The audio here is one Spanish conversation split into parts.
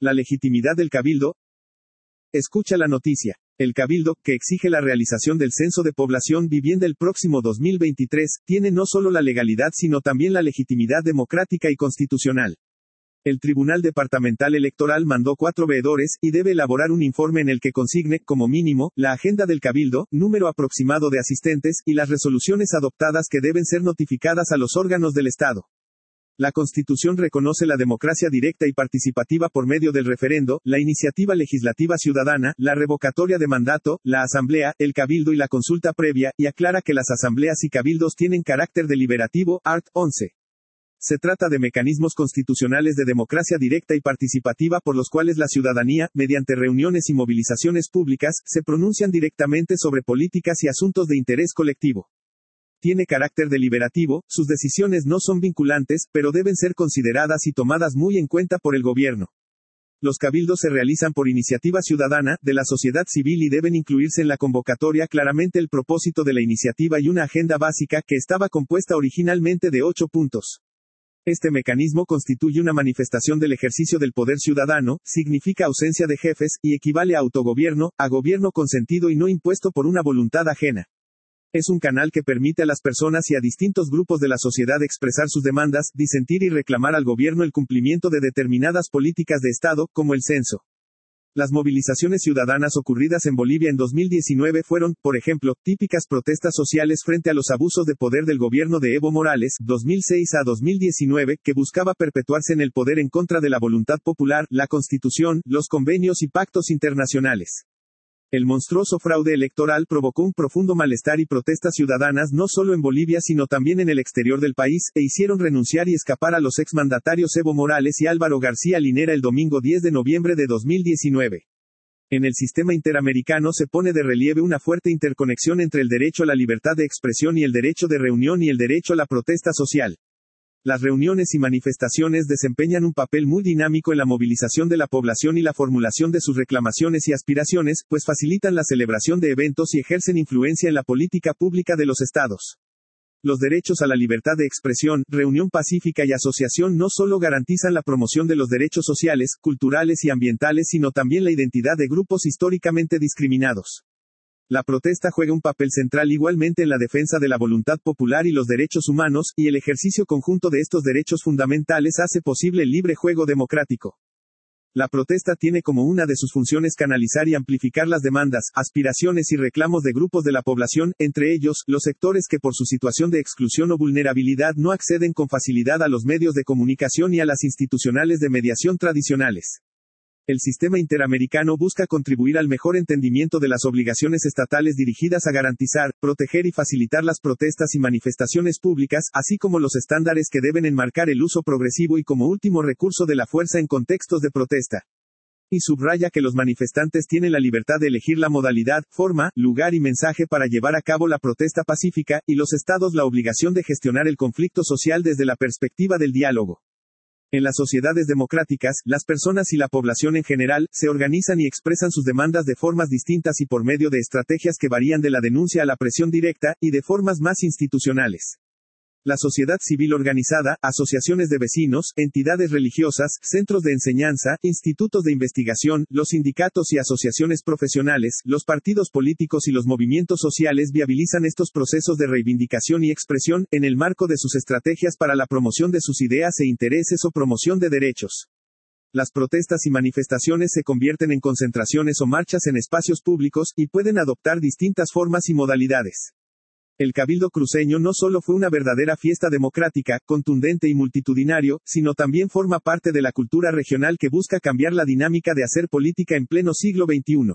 La legitimidad del cabildo. Escucha la noticia. El cabildo, que exige la realización del censo de población vivienda el próximo 2023, tiene no solo la legalidad sino también la legitimidad democrática y constitucional. El Tribunal Departamental Electoral mandó 4 veedores, y debe elaborar un informe en el que consigne, como mínimo, la agenda del cabildo, número aproximado de asistentes, y las resoluciones adoptadas que deben ser notificadas a los órganos del Estado. La Constitución reconoce la democracia directa y participativa por medio del referendo, la iniciativa legislativa ciudadana, la revocatoria de mandato, la asamblea, el cabildo y la consulta previa, y aclara que las asambleas y cabildos tienen carácter deliberativo, art. 11. Se trata de mecanismos constitucionales de democracia directa y participativa por los cuales la ciudadanía, mediante reuniones y movilizaciones públicas, se pronuncian directamente sobre políticas y asuntos de interés colectivo. Tiene carácter deliberativo, sus decisiones no son vinculantes, pero deben ser consideradas y tomadas muy en cuenta por el gobierno. Los cabildos se realizan por iniciativa ciudadana, de la sociedad civil y deben incluirse en la convocatoria claramente el propósito de la iniciativa y una agenda básica que estaba compuesta originalmente de 8 puntos. Este mecanismo constituye una manifestación del ejercicio del poder ciudadano, significa ausencia de jefes, y equivale a autogobierno, a gobierno consentido y no impuesto por una voluntad ajena. Es un canal que permite a las personas y a distintos grupos de la sociedad expresar sus demandas, disentir y reclamar al gobierno el cumplimiento de determinadas políticas de Estado, como el censo. Las movilizaciones ciudadanas ocurridas en Bolivia en 2019 fueron, por ejemplo, típicas protestas sociales frente a los abusos de poder del gobierno de Evo Morales, 2006 a 2019, que buscaba perpetuarse en el poder en contra de la voluntad popular, la Constitución, los convenios y pactos internacionales. El monstruoso fraude electoral provocó un profundo malestar y protestas ciudadanas no solo en Bolivia sino también en el exterior del país, e hicieron renunciar y escapar a los exmandatarios Evo Morales y Álvaro García Linera el domingo 10 de noviembre de 2019. En el sistema interamericano se pone de relieve una fuerte interconexión entre el derecho a la libertad de expresión y el derecho de reunión y el derecho a la protesta social. Las reuniones y manifestaciones desempeñan un papel muy dinámico en la movilización de la población y la formulación de sus reclamaciones y aspiraciones, pues facilitan la celebración de eventos y ejercen influencia en la política pública de los estados. Los derechos a la libertad de expresión, reunión pacífica y asociación no solo garantizan la promoción de los derechos sociales, culturales y ambientales sino también la identidad de grupos históricamente discriminados. La protesta juega un papel central igualmente en la defensa de la voluntad popular y los derechos humanos, y el ejercicio conjunto de estos derechos fundamentales hace posible el libre juego democrático. La protesta tiene como una de sus funciones canalizar y amplificar las demandas, aspiraciones y reclamos de grupos de la población, entre ellos, los sectores que por su situación de exclusión o vulnerabilidad no acceden con facilidad a los medios de comunicación y a las institucionales de mediación tradicionales. El sistema interamericano busca contribuir al mejor entendimiento de las obligaciones estatales dirigidas a garantizar, proteger y facilitar las protestas y manifestaciones públicas, así como los estándares que deben enmarcar el uso progresivo y como último recurso de la fuerza en contextos de protesta. Y subraya que los manifestantes tienen la libertad de elegir la modalidad, forma, lugar y mensaje para llevar a cabo la protesta pacífica, y los estados la obligación de gestionar el conflicto social desde la perspectiva del diálogo. En las sociedades democráticas, las personas y la población en general, se organizan y expresan sus demandas de formas distintas y por medio de estrategias que varían de la denuncia a la presión directa, y de formas más institucionales. La sociedad civil organizada, asociaciones de vecinos, entidades religiosas, centros de enseñanza, institutos de investigación, los sindicatos y asociaciones profesionales, los partidos políticos y los movimientos sociales viabilizan estos procesos de reivindicación y expresión, en el marco de sus estrategias para la promoción de sus ideas e intereses o promoción de derechos. Las protestas y manifestaciones se convierten en concentraciones o marchas en espacios públicos, y pueden adoptar distintas formas y modalidades. El Cabildo cruceño no solo fue una verdadera fiesta democrática, contundente y multitudinario, sino también forma parte de la cultura regional que busca cambiar la dinámica de hacer política en pleno siglo XXI.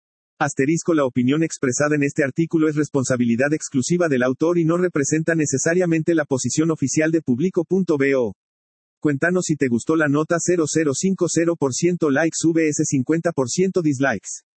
La opinión expresada en este artículo es responsabilidad exclusiva del autor y no representa necesariamente la posición oficial de Publico.bo. Cuéntanos si te gustó la nota. 0050% likes vs 50% dislikes.